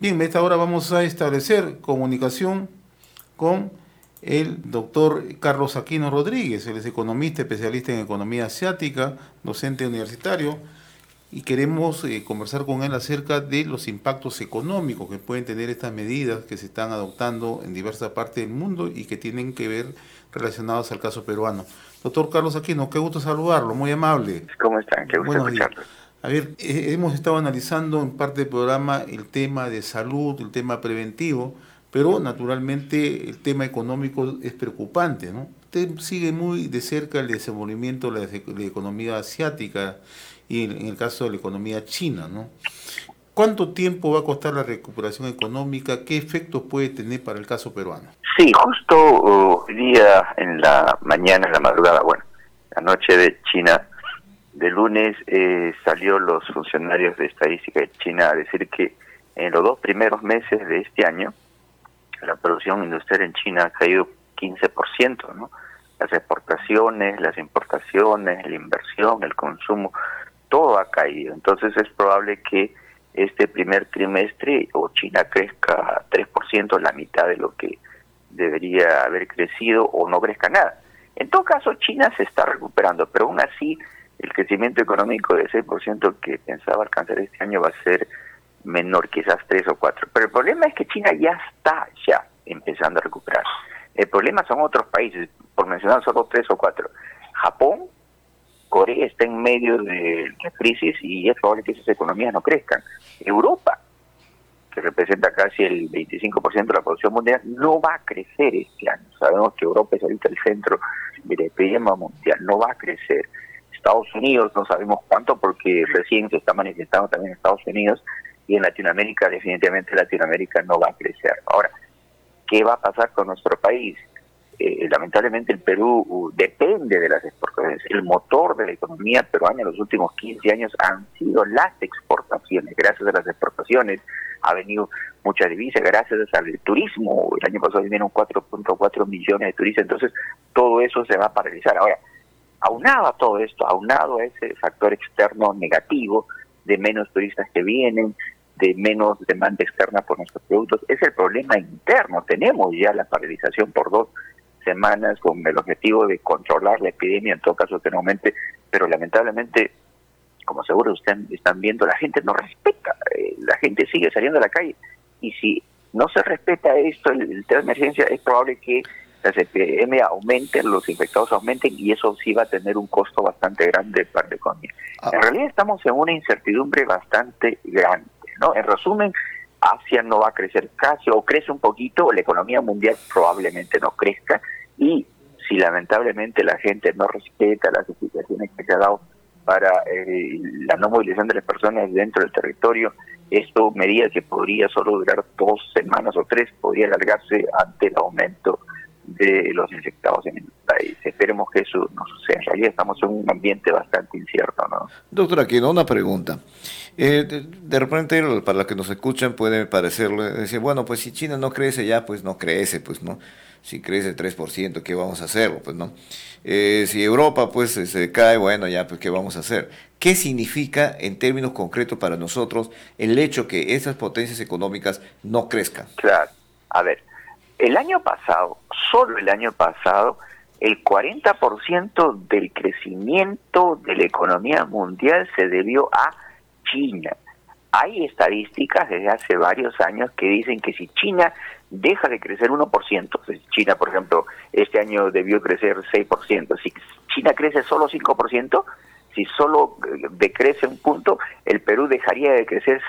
Bien, a esta hora vamos a establecer comunicación con el doctor Carlos Aquino Rodríguez. Él es economista, especialista en economía asiática, docente universitario, y queremos conversar con él acerca de los impactos económicos que pueden tener estas medidas que se están adoptando en diversas partes del mundo y que tienen que ver relacionados al caso peruano. Doctor Carlos Aquino, qué gusto saludarlo, muy amable. ¿Cómo están? Qué gusto Buenos días. escucharlos. A ver, hemos estado analizando en parte del programa el tema de salud, el tema preventivo, pero naturalmente el tema económico es preocupante, ¿no? Usted sigue muy de cerca el desenvolvimiento de la economía asiática y en el caso de la economía china, ¿no? ¿Cuánto tiempo va a costar la recuperación económica? ¿Qué efectos puede tener para el caso peruano? Sí, justo hoy día en la mañana, en la madrugada, bueno, la noche de China, de lunes, salió los funcionarios de estadística de China a decir que en los 2 primeros meses de este año, la producción industrial en China ha caído 15%, ¿no? Las exportaciones, las importaciones, la inversión, el consumo, todo ha caído. Entonces es probable que este primer trimestre o China crezca 3%, la mitad de lo que debería haber crecido, o no crezca nada. En todo caso, China se está recuperando, pero aún así el crecimiento económico de 6% que pensaba alcanzar este año va a ser menor, quizás 3 o 4. Pero el problema es que China ya está empezando a recuperar. El problema son otros países, por mencionar solo 3 o 4. Japón, Corea está en medio de la crisis y es probable que esas economías no crezcan. Europa, que representa casi el 25% de la producción mundial, no va a crecer este año. Sabemos que Europa es ahorita el centro de la epidemia mundial, no va a crecer. Estados Unidos no sabemos cuánto porque recién se está manifestando también en Estados Unidos, y en Latinoamérica definitivamente Latinoamérica no va a crecer. Ahora, ¿qué va a pasar con nuestro país? Lamentablemente el Perú depende de las exportaciones. El motor de la economía peruana en los últimos 15 años han sido las exportaciones. Gracias a las exportaciones ha venido mucha divisa, gracias al turismo. El año pasado vinieron 4.4 millones de turistas, entonces todo eso se va a paralizar. Ahora, aunado a todo esto, aunado a ese factor externo negativo de menos turistas que vienen, de menos demanda externa por nuestros productos, es el problema interno. Tenemos ya la paralización por 2 semanas con el objetivo de controlar la epidemia, en todo caso que no aumente, pero lamentablemente, como seguro ustedes están viendo, la gente no respeta, la gente sigue saliendo a la calle, y si no se respeta esto, el estado de emergencia, es probable que las epidemias aumenten, los infectados aumenten, y eso sí va a tener un costo bastante grande para la economía. En realidad estamos en una incertidumbre bastante grande, ¿no? En resumen, Asia no va a crecer casi, o crece un poquito, la economía mundial probablemente no crezca, y si lamentablemente la gente no respeta las explicaciones que se ha dado para la no movilización de las personas dentro del territorio, esto, medida que podría solo durar 2 semanas o 3, podría alargarse ante el aumento de los infectados en el país. Esperemos que eso no suceda. En realidad estamos en un ambiente bastante incierto, ¿no? Doctora Aquino, una pregunta. De repente, para los que nos escuchan, puede parecerle, decir, bueno, pues si China no crece ya, pues no crece, pues no. Si crece 3%, ¿qué vamos a hacer? Pues no. Si Europa, pues se cae, bueno, ya, pues ¿qué vamos a hacer? ¿Qué significa en términos concretos para nosotros el hecho que esas potencias económicas no crezcan? Claro. A ver, el año pasado, solo el año pasado, el 40% del crecimiento de la economía mundial se debió a China. Hay estadísticas desde hace varios años que dicen que si China deja de crecer 1%, si China, por ejemplo, este año debió crecer 6%, si China crece solo 5%, si solo decrece un punto, el Perú dejaría de crecer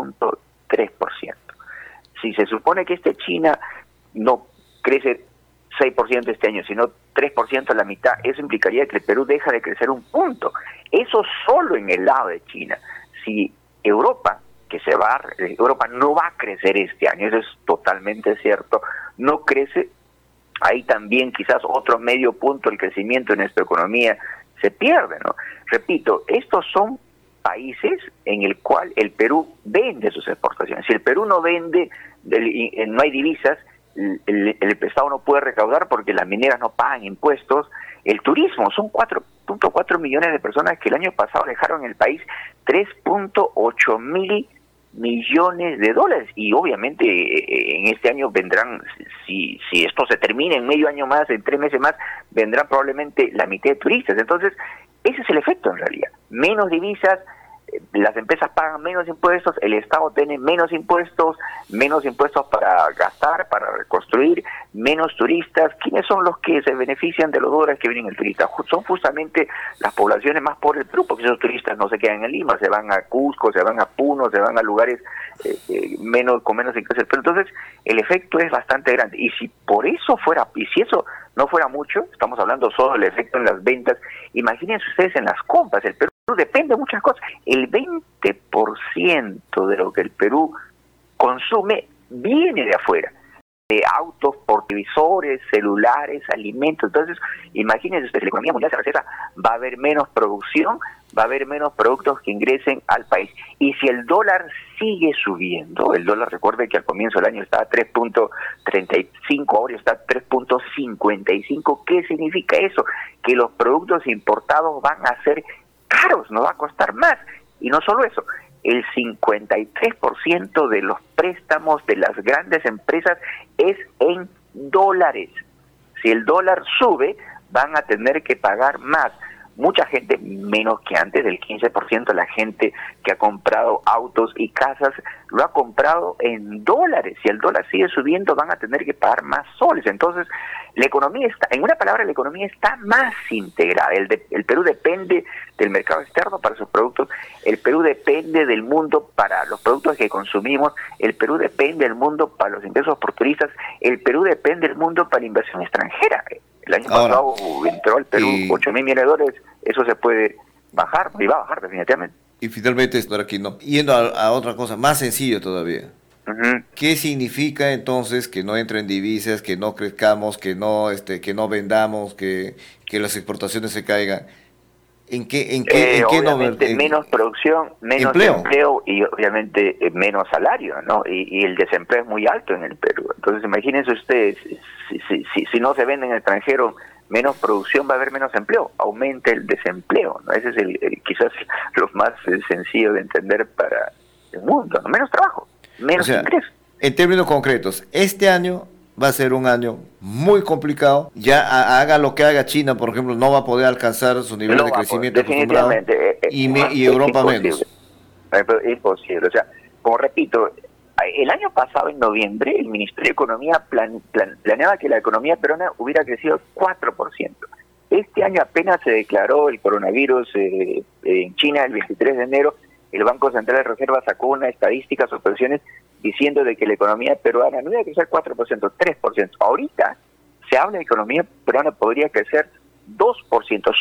0.3%. Si se supone que China no crece 6% este año, sino 3% a la mitad, eso implicaría que el Perú deja de crecer un punto. Eso solo en el lado de China. Si Europa, Europa no va a crecer este año, eso es totalmente cierto, no crece, ahí también quizás otro medio punto el crecimiento de nuestra economía se pierde, ¿no? Repito, estos son países en el cual el Perú vende sus exportaciones. Si el Perú no vende, no hay divisas, el Estado no puede recaudar porque las mineras no pagan impuestos. El turismo, son 4.4 millones de personas que el año pasado dejaron el país, 3.8 mil millones de dólares, y obviamente en este año vendrán, si esto se termina en medio año más, en 3 meses más, vendrán probablemente la mitad de turistas. Entonces ese es el efecto en realidad: menos divisas, las empresas pagan menos impuestos, el Estado tiene menos impuestos para gastar, para reconstruir, menos turistas. ¿Quiénes son los que se benefician de los dólares que vienen el turista? Son justamente las poblaciones más pobres del Perú, porque esos turistas no se quedan en Lima, se van a Cusco, se van a Puno, se van a lugares con menos ingresos. Pero entonces el efecto es bastante grande, y si eso no fuera mucho, estamos hablando solo del efecto en las ventas, imagínense ustedes en las compras. El Perú depende de muchas cosas. El 20% de lo que el Perú consume viene de afuera, de autos, por televisores, celulares, alimentos. Entonces, imagínense ustedes, la economía mundial se recesa, va a haber menos producción, va a haber menos productos que ingresen al país. Y si el dólar sigue subiendo, el dólar, recuerde que al comienzo del año estaba a 3.35, ahora está a 3.55, ¿qué significa eso? Que los productos importados van a ser caros, nos va a costar más. Y no solo eso, el 53% de los préstamos de las grandes empresas es en dólares. Si el dólar sube, van a tener que pagar más. Mucha gente, menos que antes, del 15% de la gente que ha comprado autos y casas, lo ha comprado en dólares. Si el dólar sigue subiendo, van a tener que pagar más soles. Entonces, la economía está, en una palabra, la economía está más integrada. El Perú depende del mercado externo para sus productos, el Perú depende del mundo para los productos que consumimos, el Perú depende del mundo para los ingresos por turistas, el Perú depende del mundo para la inversión extranjera. El año pasado entró al Perú 8.000 millones de dólares, eso se puede bajar, y va a bajar definitivamente. Y finalmente, señor Aquino, yendo a otra cosa más sencilla todavía. ¿Qué significa entonces que no entren divisas, que no crezcamos, que no vendamos, que las exportaciones se caigan? ¿En qué obviamente menos producción, menos empleo y obviamente menos salario, ¿no? Y el desempleo es muy alto en el Perú. Entonces imagínense ustedes, si no se vende en el extranjero, menos producción, va a haber menos empleo, aumenta el desempleo, ¿no? Ese es quizás lo más sencillo de entender para el mundo, ¿no? Menos trabajo, menos ingresos. En términos concretos, este año va a ser un año muy complicado. Ya haga lo que haga China, por ejemplo, no va a poder alcanzar su nivel de crecimiento acostumbrado, y Europa menos. Es imposible. O sea, como repito, el año pasado, en noviembre, el Ministerio de Economía planeaba que la economía peruana hubiera crecido 4%. Este año apenas se declaró el coronavirus en China el 23 de enero, el Banco Central de Reserva sacó una estadística, sus previsiones, diciendo de que la economía peruana no iba a crecer 4%, 3%. Ahorita se habla de que la economía peruana podría crecer 2%,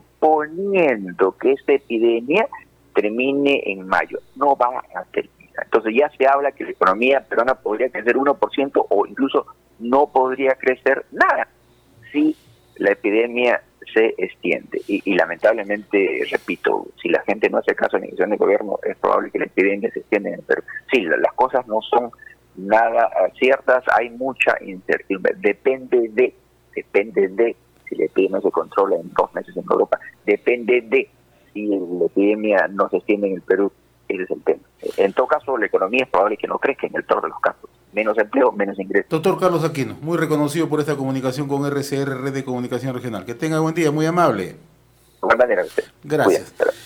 suponiendo que esta epidemia termine en mayo. No va a terminar. Entonces ya se habla que la economía peruana podría crecer 1% o incluso no podría crecer nada si la epidemia se extiende. Y lamentablemente, repito, si la gente no hace caso a la decisión del gobierno, es probable que la epidemia se extienda en el Perú. Sí, las cosas no son nada ciertas, hay mucha incertidumbre. Depende de si la epidemia se controla en 2 meses en Europa, depende de si la epidemia no se extiende en el Perú. Ese es el tema. En todo caso, la economía es probable que no crezca en el peor de los casos. Menos empleo, menos ingresos. Doctor Carlos Aquino, muy reconocido por esta comunicación con RCR, Red de Comunicación Regional. Que tenga buen día, muy amable. De igual manera, usted. Gracias. Cuídate.